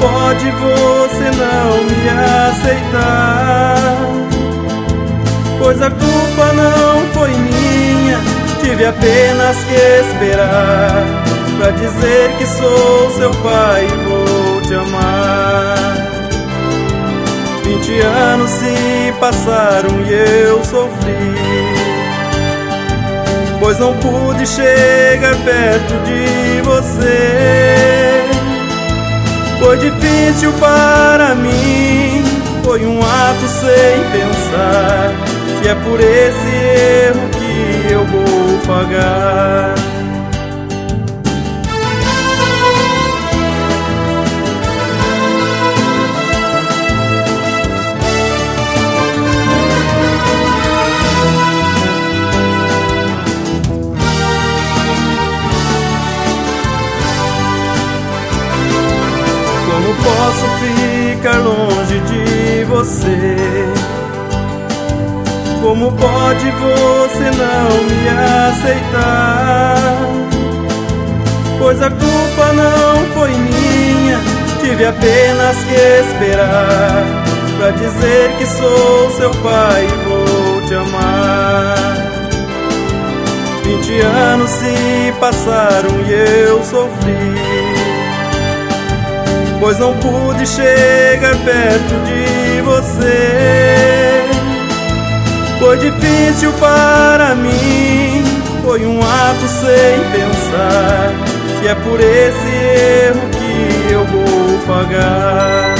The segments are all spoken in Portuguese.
pode você não me aceitar? Pois a culpa não foi minha, tive apenas que esperar pra dizer que sou seu pai e vou te amar. 20 anos se passaram e eu sofri, pois não pude chegar perto de você. Foi difícil para mim, foi um ato sem pensar, e é por esse erro que eu vou pagar. Como posso ficar longe de você? Como pode você não me aceitar? Pois a culpa não foi minha, tive apenas que esperar pra dizer que sou seu pai e vou te amar. 20 anos se passaram e eu sofri, pois não pude chegar perto de você. Foi difícil para mim, foi um ato sem pensar, e é por esse erro que eu vou pagar.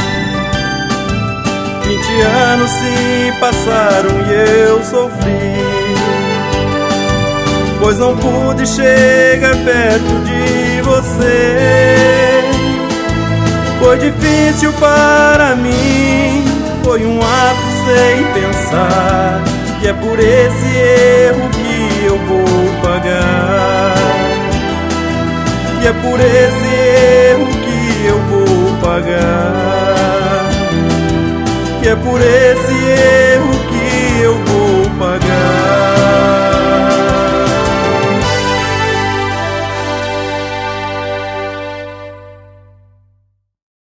20 anos se passaram e eu sofri, pois não pude chegar perto de você. Foi difícil para mim, foi um ato sem pensar, e é por esse erro que eu vou pagar. E é por esse erro que eu vou pagar. E é por esse erro